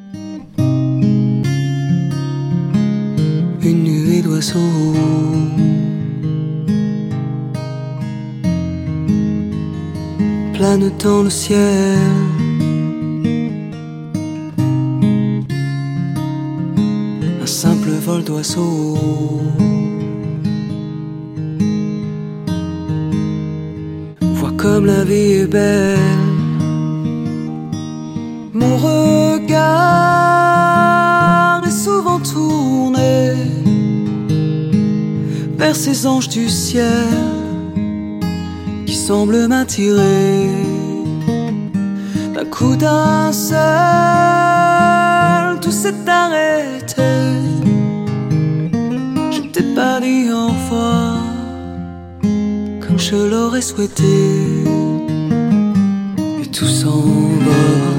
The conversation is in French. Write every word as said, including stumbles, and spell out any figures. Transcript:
Une nuée d'oiseaux, plane dans le ciel. Un simple vol d'oiseaux, vois comme la vie est belle. Mon regard est souvent tourné vers ces anges du ciel qui semblent m'attirer. D'un coup d'un seul, tout s'est arrêté. Je t'ai pas dit au revoir comme je l'aurais souhaité, et tout s'en va.